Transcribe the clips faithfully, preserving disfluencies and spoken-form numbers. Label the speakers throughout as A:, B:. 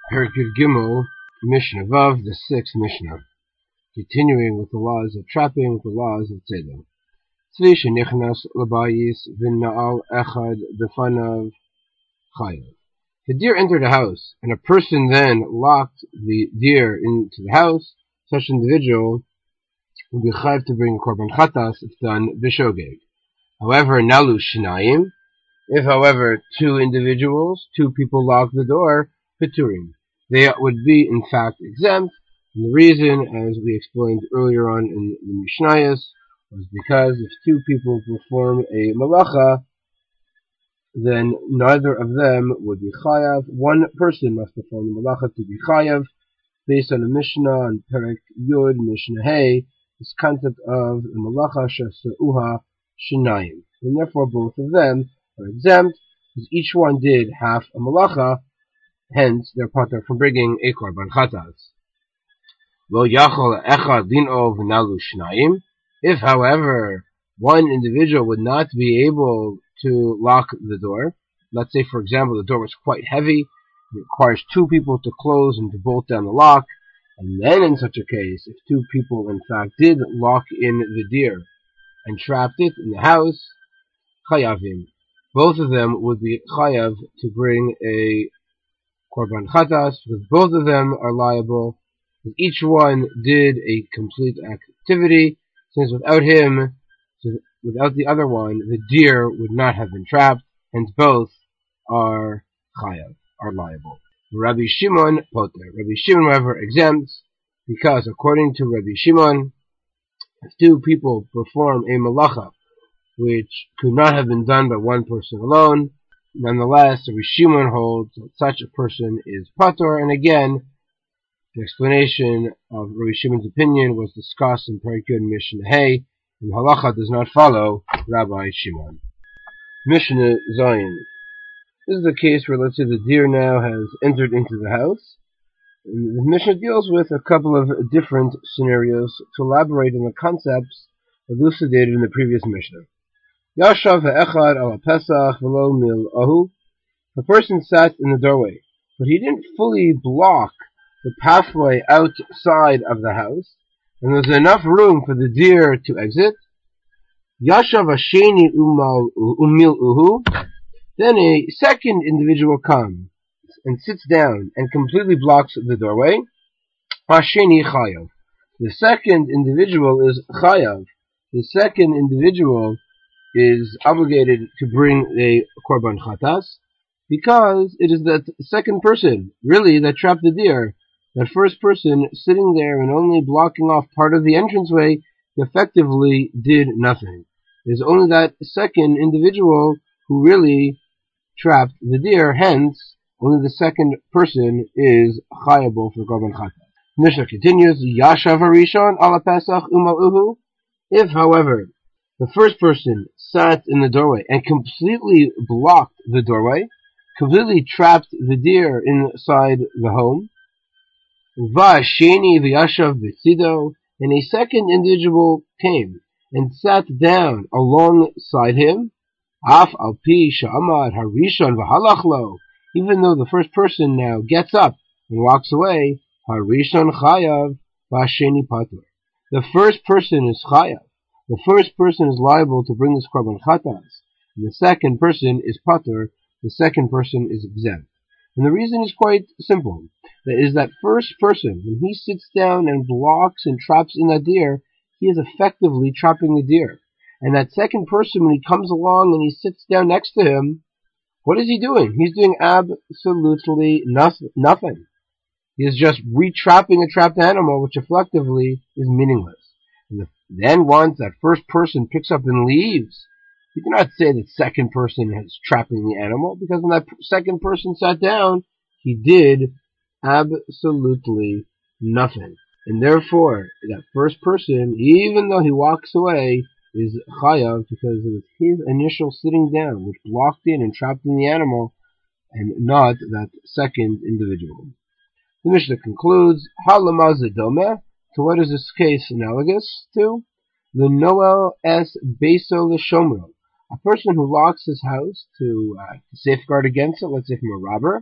A: Perikut Gimel, Mishnah Vav, the sixth Mishnah, continuing with the laws of trapping, with the laws of tzedel. Tzvi shenichnas labayis v'na'al echad b'fanav chayav. The deer entered a house, and a person then locked the deer into the house. Such an individual will be chayav to bring a korban chatas if done b'shogeg. However, nalu shnayim, if however two individuals, two people lock the door, peturim, they would be in fact exempt. And the reason, as we explained earlier on in the Mishnayos, was because if two people perform a malacha, then neither of them would be chayav. One person must perform the malacha to be chayav, based on a Mishnah on Perek Yud Mishnah Hey, this concept of the malacha shasa'uha shenayim, and therefore both of them are exempt, because each one did half a malacha. Hence, they're patur from bringing a korban chatas. Lo yachol echad lin'ov v'nalu shnayim. If, however, one individual would not be able to lock the door, let's say, for example, the door was quite heavy, it requires two people to close and to bolt down the lock, and then in such a case, if two people in fact did lock in the deer and trapped it in the house, chayavim, both of them would be chayav to bring a korban chatas, because both of them are liable. Each one did a complete activity, since without him, so without the other one, the deer would not have been trapped, hence both are chayav, are liable. Rabbi Shimon poter. Rabbi Shimon, however, exempts, because according to Rabbi Shimon, if two people perform a malacha, which could not have been done by one person alone, nonetheless, Rabbi Shimon holds that such a person is patur, and again, the explanation of Rabbi Shimon's opinion was discussed in Perek Yud Mishnah Hey, and halacha does not follow Rabbi Shimon. Mishnah Zayin. This is the case where, let's say, the deer now has entered into the house. And the Mishnah deals with a couple of different scenarios to elaborate on the concepts elucidated in the previous Mishnah. Yashav ha'echad ala pesach v'lo mil ahu. The person sat in the doorway, but he didn't fully block the pathway outside of the house, and there was enough room for the deer to exit. Yashav hasheni umil uhu. Then a second individual comes and sits down and completely blocks the doorway. Hasheni chayav. The second individual is chayav. The second individual is obligated to bring a korban chatas, because it is that second person, really, that trapped the deer. That first person sitting there and only blocking off part of the entranceway effectively did nothing. It is only that second individual who really trapped the deer, hence, only the second person is chayable for korban chatas. Mishnah continues, Yashav harishon ala pesach umal uhu. If, however, the first person sat in the doorway and completely blocked the doorway, completely trapped the deer inside the home, Va'asheni v'yashav b'tzido, and a second individual came and sat down alongside him, Af al pi sha'amad harishon v'halach lo, even though the first person now gets up and walks away, harishon chayav va'asheni patur. The first person is chayav. The first person is liable to bring this korban chatas, and the second person is patur. The second person is exempt. And the reason is quite simple. That is that first person, when he sits down and blocks and traps in that deer, he is effectively trapping the deer. And that second person, when he comes along and he sits down next to him, what is he doing? He's doing absolutely nothing. He is just re-trapping a trapped animal, which effectively is meaningless. And then once that first person picks up and leaves, you cannot say that second person is trapping the animal, because when that second person sat down, he did absolutely nothing. And therefore, that first person, even though he walks away, is chayav, because it was his initial sitting down, which blocked in and trapped in the animal, and not that second individual. The Mishnah concludes, Halama zedome, to what is this case analogous to? The Noel es beso l'shomro, a person who locks his house to, uh, to safeguard against it, let's say from a robber,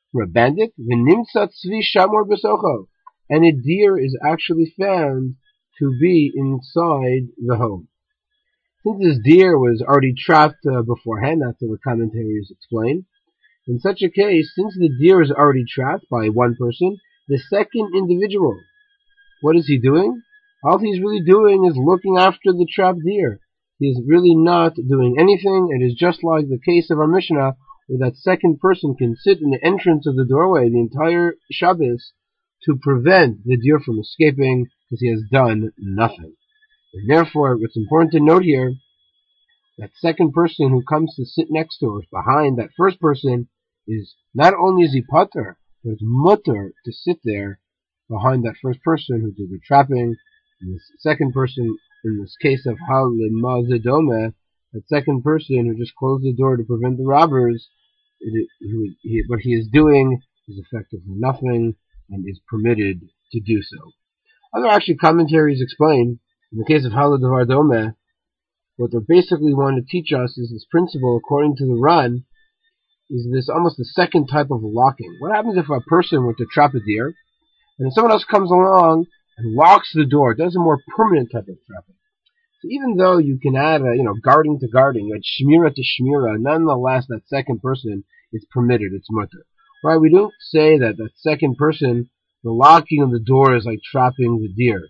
A: from a bandit, v'nimtza tzvi shamor b'socho, and a deer is actually found to be inside the home. Since this deer was already trapped uh, beforehand, that's what the commentaries explain. In such a case, since the deer is already trapped by one person, the second individual, what is he doing? All he's really doing is looking after the trapped deer. He is really not doing anything. It is just like the case of our Mishnah, where that second person can sit in the entrance of the doorway the entire Shabbos to prevent the deer from escaping, because he has done nothing. And therefore, what's important to note here, that second person who comes to sit next to or behind that first person is not only is he pater, but it's mutter to sit there behind that first person who did the trapping. And the second person, in this case of hal lemazedome, that second person who just closed the door to prevent the robbers, it, he, he, what he is doing is effectively nothing and is permitted to do so. Other actually commentaries explain, in the case of hal lemazedome, what they basically want to teach us is this principle, according to the Ran, is this almost the second type of locking. What happens if a person were to trap a deer, and then someone else comes along and locks the door, does a more permanent type of trapping? So even though you can add, a, you know, guarding to guarding, you add shmira to shmira, nonetheless that second person is permitted, it's mutter. Right? We don't say that that second person, the locking of the door is like trapping the deer.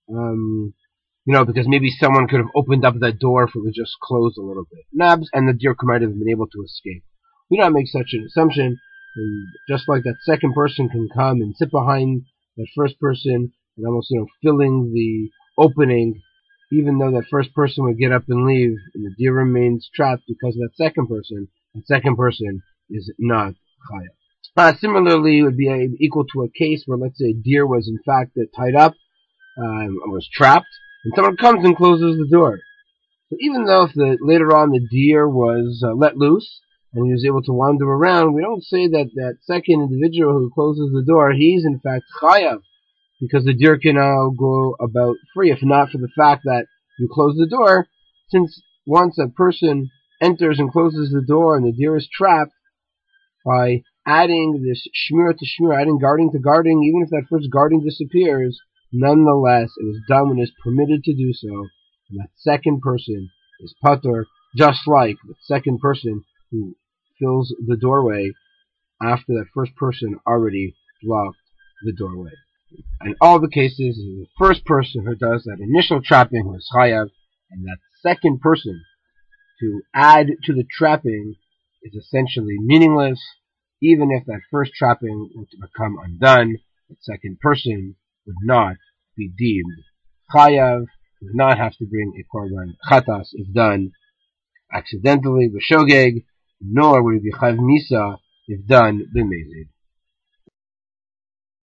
A: Um, you know, because maybe someone could have opened up that door if it was just closed a little bit. Nabs, and the deer might have been able to escape. We don't make such an assumption. And just like that second person can come and sit behind that first person and almost, you know, filling the opening, even though that first person would get up and leave, and the deer remains trapped because of that second person, that second person is not chayav. Uh, similarly, it would be a, equal to a case where, let's say, a deer was in fact uh, tied up, um, was trapped, and someone comes and closes the door. So even though if the, later on the deer was uh, let loose, and he was able to wander around, we don't say that that second individual who closes the door, he's in fact chayav, because the deer can now go about free, if not for the fact that you close the door, since once a person enters and closes the door and the deer is trapped, by adding this shmira to shmira, adding guarding to guarding, even if that first guarding disappears, nonetheless it was done when it's permitted to do so, and that second person is pater, just like the second person who fills the doorway after that first person already blocked the doorway. In all the cases, the first person who does that initial trapping was chayav, and that second person to add to the trapping is essentially meaningless. Even if that first trapping were to become undone, the second person would not be deemed chayav, would not have to bring a korban chatas if done accidentally, b'shogeg, nor would it be chayav misa if done b'mezid.